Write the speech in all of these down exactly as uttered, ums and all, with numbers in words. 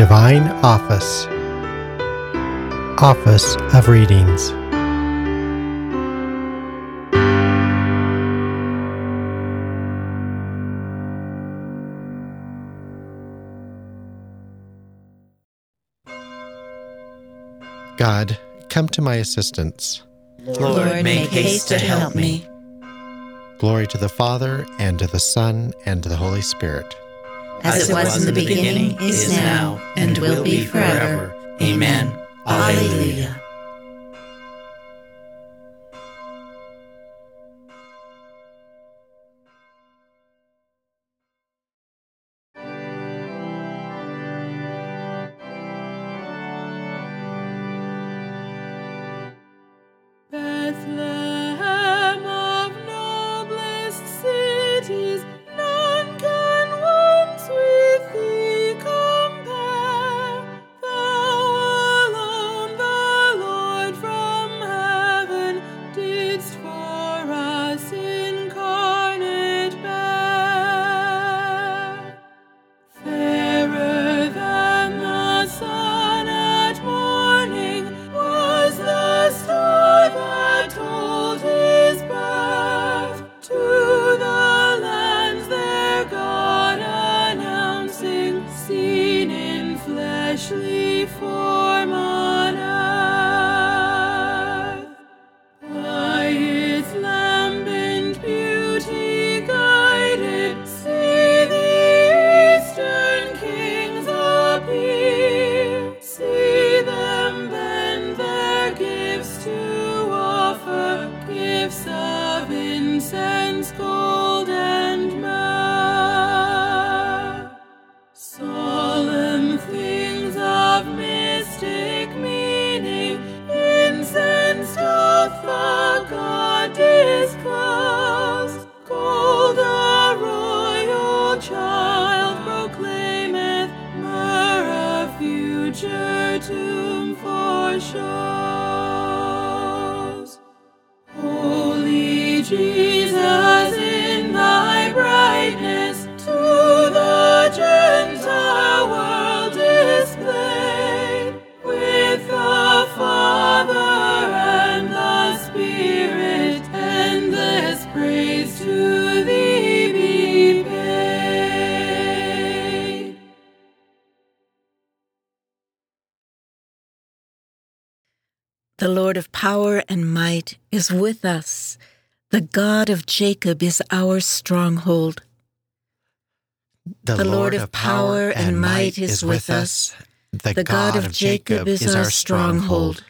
Divine Office. Office of Readings. God, come to my assistance. Lord, make haste to help me. Glory to the Father, and to the Son, and to the Holy Spirit. As it was in the beginning, is now, and will be forever. Amen. Alleluia. Bethlehem of noblest cities, none can once with thee compare. Thou alone, the Lord from heaven, didst for us incarnate bear. Fairer than the sun at morning was the star that told his birth. To the lands their God announcing, seen in fleshly form on earth. By its lambent beauty guided, see the eastern kings appear. See them bend their gifts to offer, gifts of incense, gold, and myrrh. Solemn things of mystic meaning, incense doth the God disclose. Gold a royal child proclaimeth, myrrh a future tomb foreshows. Holy Jesus, in thy brightness to the Gentile world displayed, with the Father and the Spirit, endless praise to thee be paid. The Lord of power and might is with us. The God of Jacob is our stronghold. The Lord of power and might is with us. The God of Jacob is our stronghold.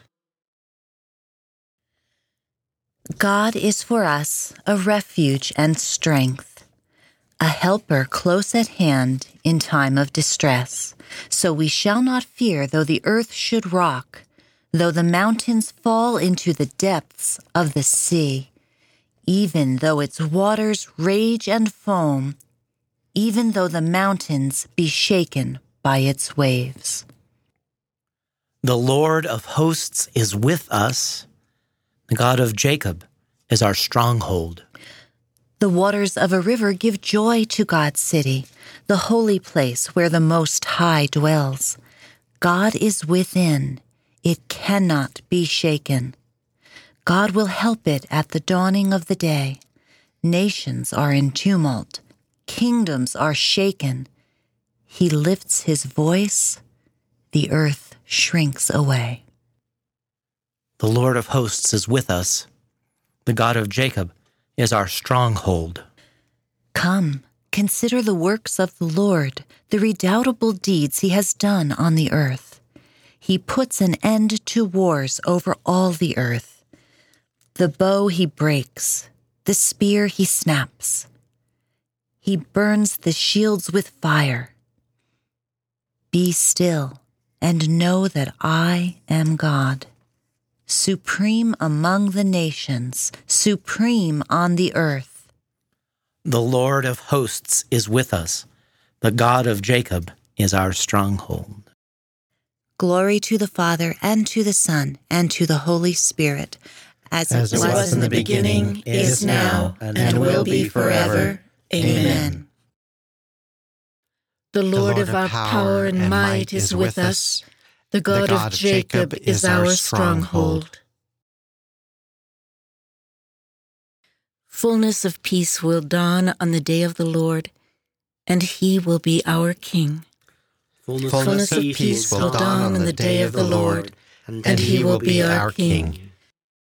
God is for us a refuge and strength, a helper close at hand in time of distress. So we shall not fear though the earth should rock, though the mountains fall into the depths of the sea, even though its waters rage and foam, even though the mountains be shaken by its waves. The Lord of hosts is with us. The God of Jacob is our stronghold. The waters of a river give joy to God's city, the holy place where the Most High dwells. God is within. It cannot be shaken. God will help it at the dawning of the day. Nations are in tumult. Kingdoms are shaken. He lifts his voice. The earth shrinks away. The Lord of hosts is with us. The God of Jacob is our stronghold. Come, consider the works of the Lord, the redoubtable deeds he has done on the earth. He puts an end to wars over all the earth. The bow he breaks, the spear he snaps. He burns the shields with fire. Be still and know that I am God, supreme among the nations, supreme on the earth. The Lord of hosts is with us. The God of Jacob is our stronghold. Glory to the Father, and to the Son, and to the Holy Spirit, as, As it As it was in the beginning, is now, and will be forever. Amen. The Lord of our power and might is with us. The God of Jacob is our stronghold. Fullness of peace will dawn on the day of the Lord, and he will be our King. Fullness, Fullness of peace will dawn on the day of the Lord, and he will be our King.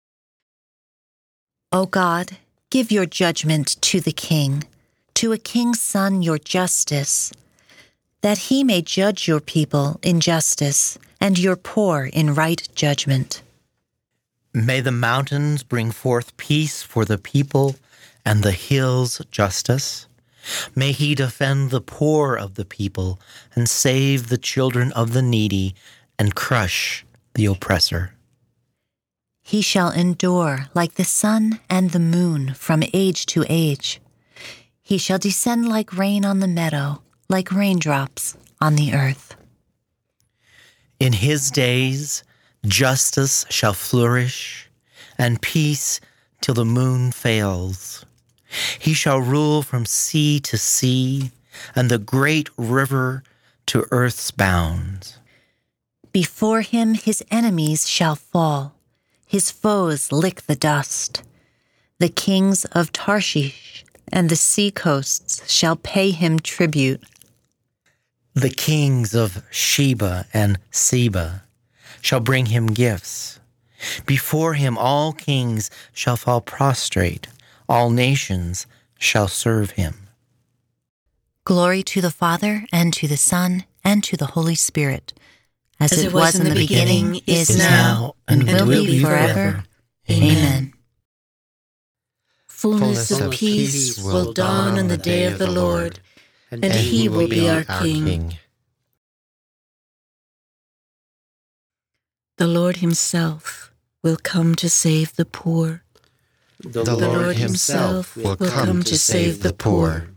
O God, give your judgment to the king, to a king's son your justice, that he may judge your people in justice and your poor in right judgment. May the mountains bring forth peace for the people, and the hills justice. May he defend the poor of the people, and save the children of the needy, and crush the oppressor. He shall endure like the sun and the moon from age to age. He shall descend like rain on the meadow, like raindrops on the earth. In his days, justice shall flourish, and peace till the moon fails. He shall rule from sea to sea, and the great river to earth's bounds. Before him his enemies shall fall, his foes lick the dust. The kings of Tarshish and the sea coasts shall pay him tribute. The kings of Sheba and Seba shall bring him gifts. Before him all kings shall fall prostrate, all nations shall serve him. Glory to the Father, and to the Son, and to the Holy Spirit, as, as it was in the beginning, beginning is now, and, and will be forever. Amen. Fullness of peace will dawn on the day of the Lord, and he will be our King. The Lord himself will come to save the poor. The, the Lord, Lord himself will come to save the poor.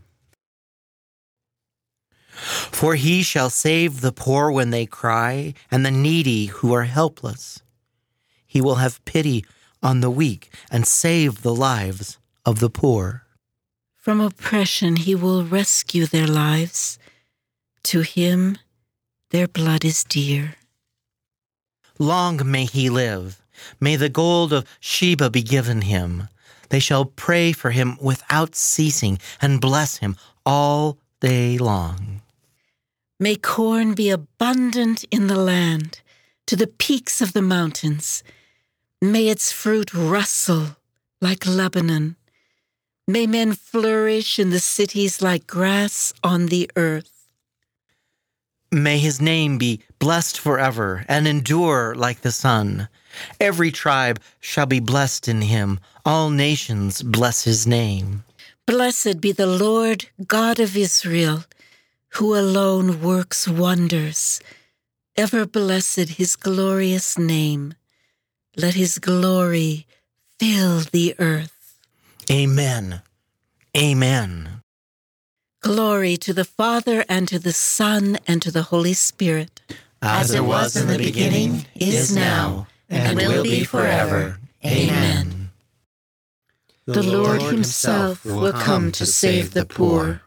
For he shall save the poor when they cry, and the needy who are helpless. He will have pity on the weak and save the lives of the poor. From oppression he will rescue their lives. To him their blood is dear. Long may he live. May the gold of Sheba be given him. They shall pray for him without ceasing and bless him all day long. May corn be abundant in the land, to the peaks of the mountains. May its fruit rustle like Lebanon. May men flourish in the cities like grass on the earth. May his name be blessed forever and endure like the sun. Every tribe shall be blessed in him. All nations bless his name. Blessed be the Lord God of Israel, who alone works wonders. Ever blessed his glorious name. Let his glory fill the earth. Amen. Amen. Glory to the Father, and to the Son, and to the Holy Spirit. As, As it was in the beginning, is now, and will be forever. Amen. The Lord himself will come to save the poor.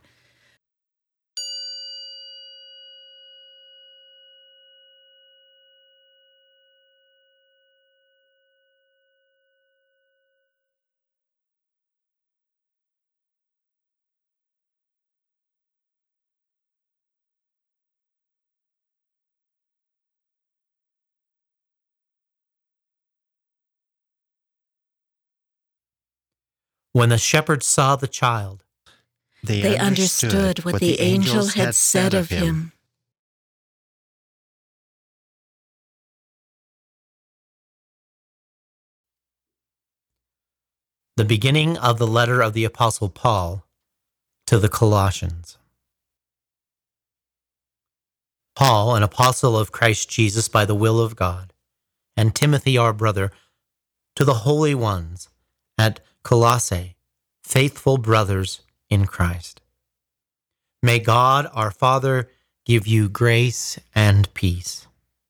When the shepherds saw the child, they, they understood, understood what, what the angel had said of him. The beginning of the letter of the Apostle Paul to the Colossians. Paul, an apostle of Christ Jesus by the will of God, and Timothy our brother, to the holy ones at Colossae, faithful brothers in Christ. May God our Father give you grace and peace.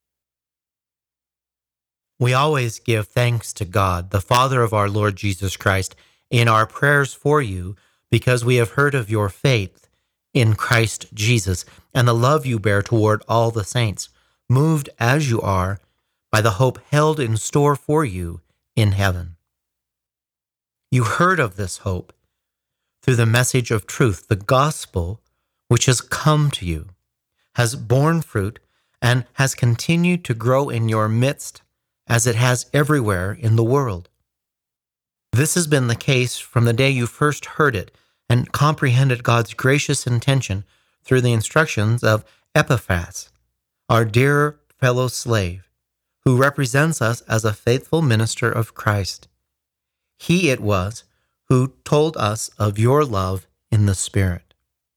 We always give thanks to God, the Father of our Lord Jesus Christ, in our prayers for you, because we have heard of your faith in Christ Jesus, and the love you bear toward all the saints, moved as you are by the hope held in store for you in heaven. You heard of this hope through the message of truth, the gospel which has come to you, has borne fruit, and has continued to grow in your midst as it has everywhere in the world. This has been the case from the day you first heard it and comprehended God's gracious intention through the instructions of Epaphras, our dear fellow slave, who represents us as a faithful minister of Christ. He it was who told us of your love in the Spirit.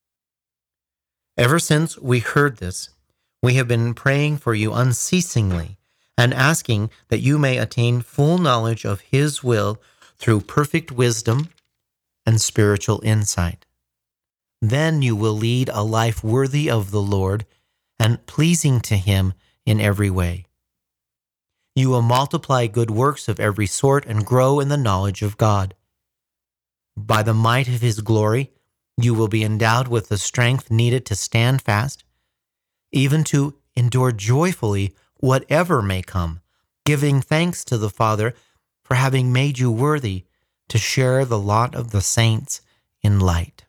Ever since we heard this, we have been praying for you unceasingly and asking that you may attain full knowledge of His will through perfect wisdom and spiritual insight. Then you will lead a life worthy of the Lord and pleasing to Him in every way. You will multiply good works of every sort and grow in the knowledge of God. By the might of His glory, you will be endowed with the strength needed to stand fast, even to endure joyfully whatever may come, giving thanks to the Father for having made you worthy to share the lot of the saints in light.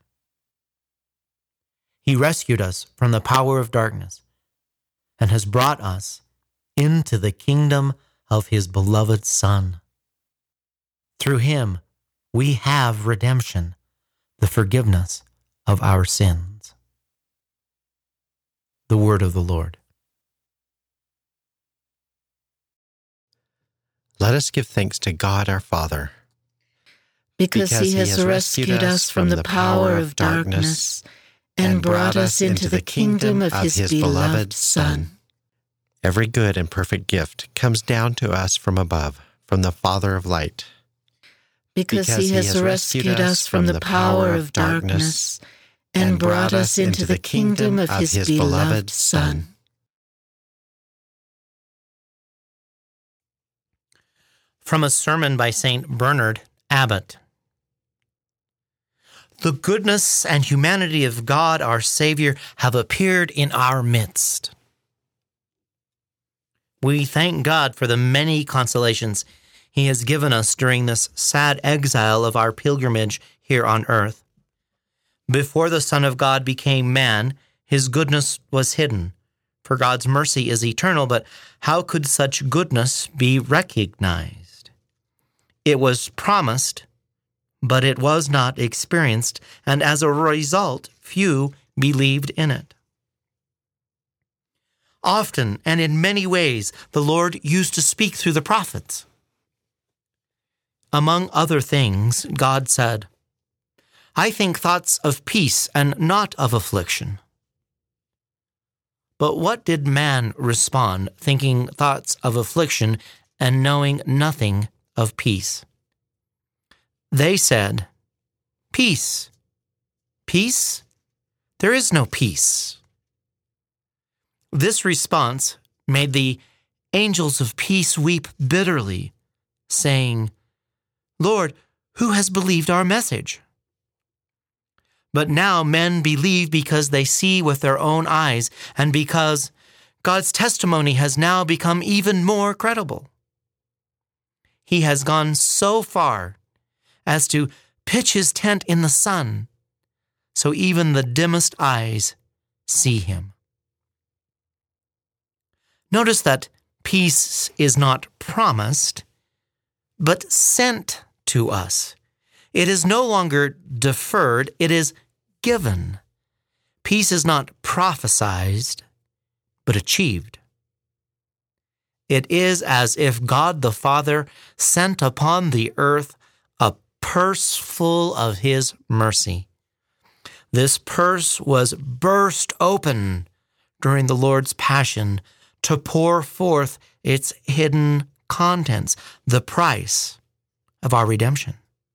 He rescued us from the power of darkness and has brought us into the kingdom of His beloved Son. Through Him, we have redemption, the forgiveness of our sins. The word of the Lord. Let us give thanks to God our Father. Because, because He has, has rescued us from the power of darkness and brought us into the kingdom of His, his beloved Son. Every good and perfect gift comes down to us from above, from the Father of light. Because, because He has rescued us from the power of darkness and brought us into the kingdom of His beloved Son. From a sermon by Saint Bernard Abbot. The goodness and humanity of God our Savior have appeared in our midst. We thank God for the many consolations He has given us during this sad exile of our pilgrimage here on earth. Before the Son of God became man, His goodness was hidden, for God's mercy is eternal, but how could such goodness be recognized? It was promised, but it was not experienced, and as a result, few believed in it. Often and in many ways, the Lord used to speak through the prophets. Among other things, God said, I think thoughts of peace and not of affliction. But what did man respond, thinking thoughts of affliction and knowing nothing of peace? They said, Peace. Peace? There is no peace. This response made the angels of peace weep bitterly, saying, Lord, who has believed our message? But now men believe because they see with their own eyes, and because God's testimony has now become even more credible. He has gone so far as to pitch His tent in the sun, so even the dimmest eyes see Him. Notice that peace is not promised, but sent to us. It is no longer deferred, it is given. Peace is not prophesied, but achieved. It is as if God the Father sent upon the earth a purse full of His mercy. This purse was burst open during the Lord's Passion to pour forth its hidden contents, the price of our redemption.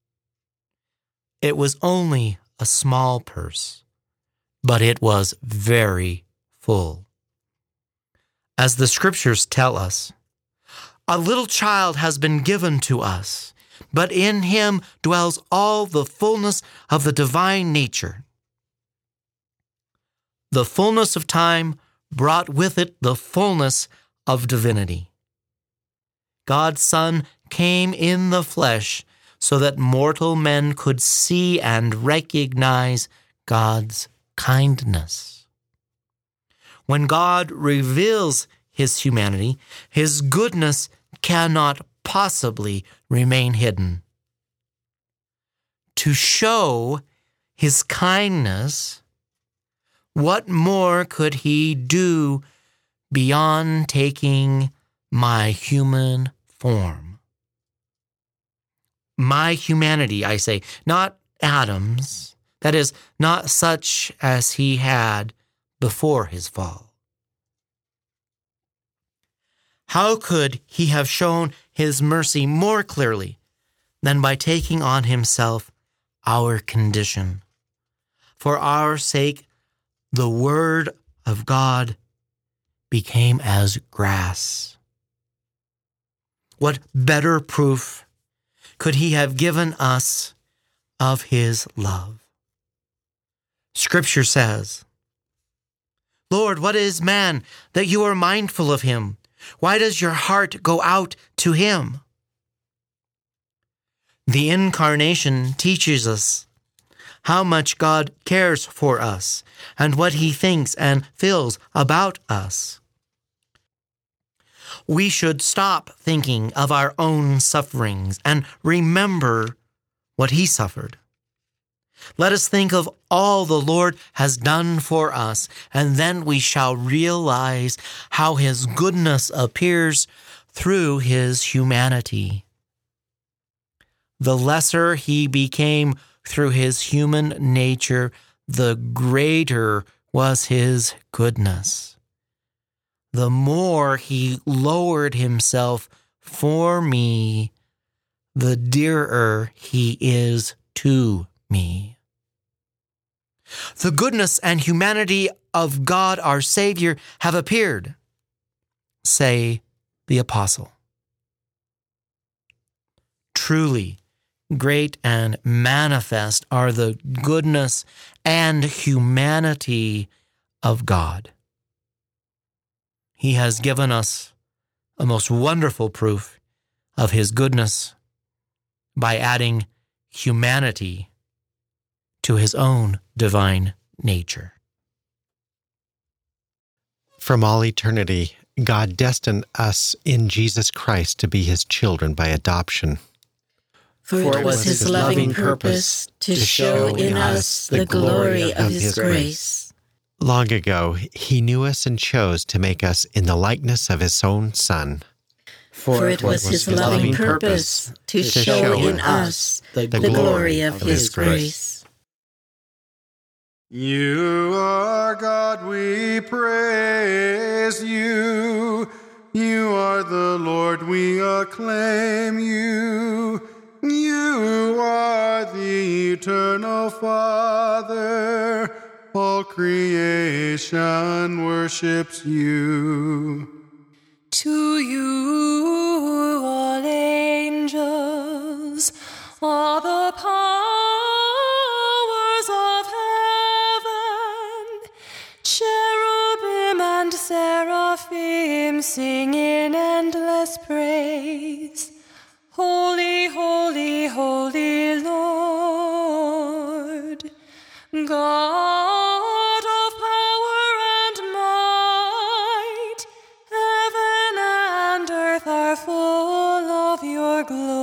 It was only a small purse, but it was very full. As the Scriptures tell us, a little child has been given to us, but in Him dwells all the fullness of the divine nature. The fullness of time brought with it the fullness of divinity. God's Son came in the flesh so that mortal men could see and recognize God's kindness. When God reveals his humanity, his goodness cannot possibly remain hidden. To show his kindness, what more could he do beyond taking my human form? My humanity, I say, not Adam's, that is, not such as he had before his fall. How could he have shown his mercy more clearly than by taking on himself our condition? For our sake, the Word of God became as grass. What better proof could he have given us of his love? Scripture says, "Lord, what is man that you are mindful of him? Why does your heart go out to him?" The Incarnation teaches us how much God cares for us and what he thinks and feels about us. We should stop thinking of our own sufferings and remember what he suffered. Let us think of all the Lord has done for us, and then we shall realize how his goodness appears through his humanity. The lesser he became through his human nature, the greater was his goodness. The more he lowered himself for me, the dearer he is to me. The goodness and humanity of God our Savior have appeared, say the apostle. Truly, great and manifest are the goodness and humanity of God. He has given us a most wonderful proof of his goodness by adding humanity to his own divine nature. From all eternity, God destined us in Jesus Christ to be his children by adoption. For it was his loving purpose to show in us the glory of his grace. Long ago, he knew us and chose to make us in the likeness of his own Son. For it was his loving purpose to show in us the glory of his grace. You are God, we praise you. You are the Lord, we acclaim you. You are the eternal Father. All creation worships you. To you, all angels, all the powers of heaven, cherubim and seraphim sing in endless praise. Holy, holy, holy Lord, God of power and might, heaven and earth are full of your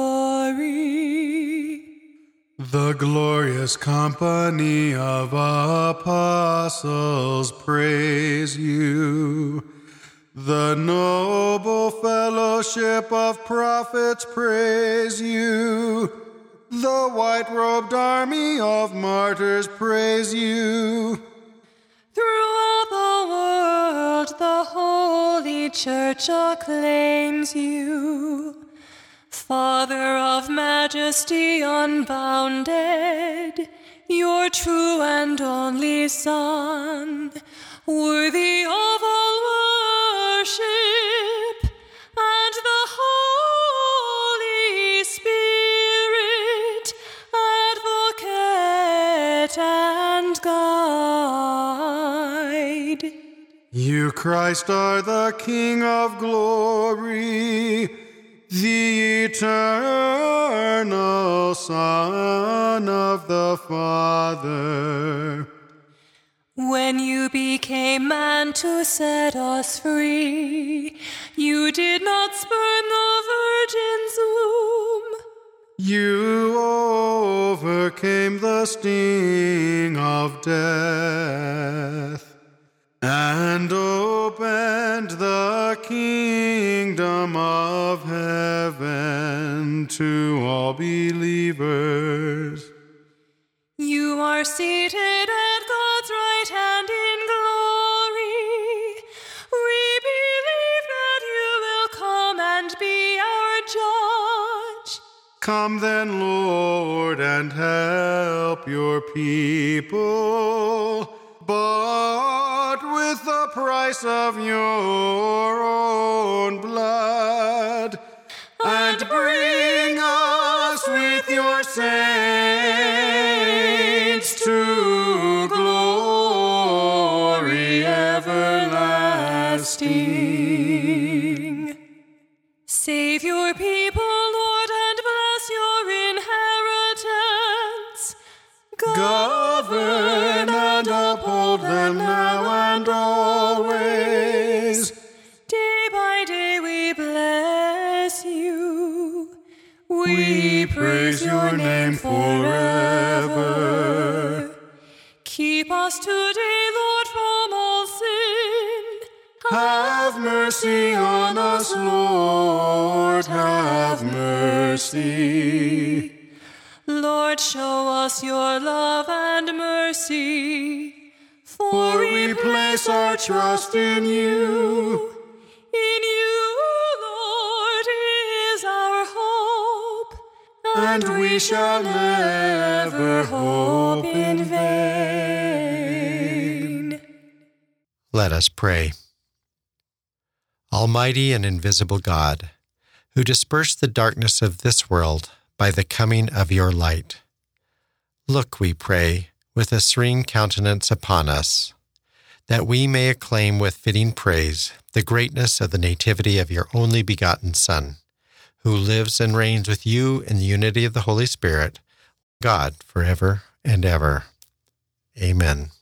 glory. The glorious company of apostles praise you. The noble fellowship of prophets praise you. The white-robed army of martyrs praise you. Throughout the world, the Holy Church acclaims you. Father of majesty unbounded, your true and only Son, worthy of all worship, and the Holy Spirit, advocate and guide. Christ our the King of glory, the eternal Son of the Father. When you became man to set us free, you did not spurn the virgin's womb. You overcame the sting of death and opened the kingdom of heaven to all believers. You are seated at God's right hand in glory. We believe that you will come and be our judge. Come then, Lord, and help your people, bought with the price of your own blood, and bring us with your saints to glory everlasting. Save your people, Lord, and bless your inheritance. Govern and uphold them now and always. Day by day we bless you. We praise your name forever. Keep us today, Lord, from all sin. Have mercy on us, Lord, have mercy. Lord, show us your love and mercy, for we place our trust in you. In you, Lord, is our hope, and we shall never hope in vain. Let us pray. Almighty and invisible God, who dispersed the darkness of this world by the coming of your light, look, we pray, with a serene countenance upon us, that we may acclaim with fitting praise the greatness of the nativity of your only begotten Son, who lives and reigns with you in the unity of the Holy Spirit, God, forever and ever. Amen.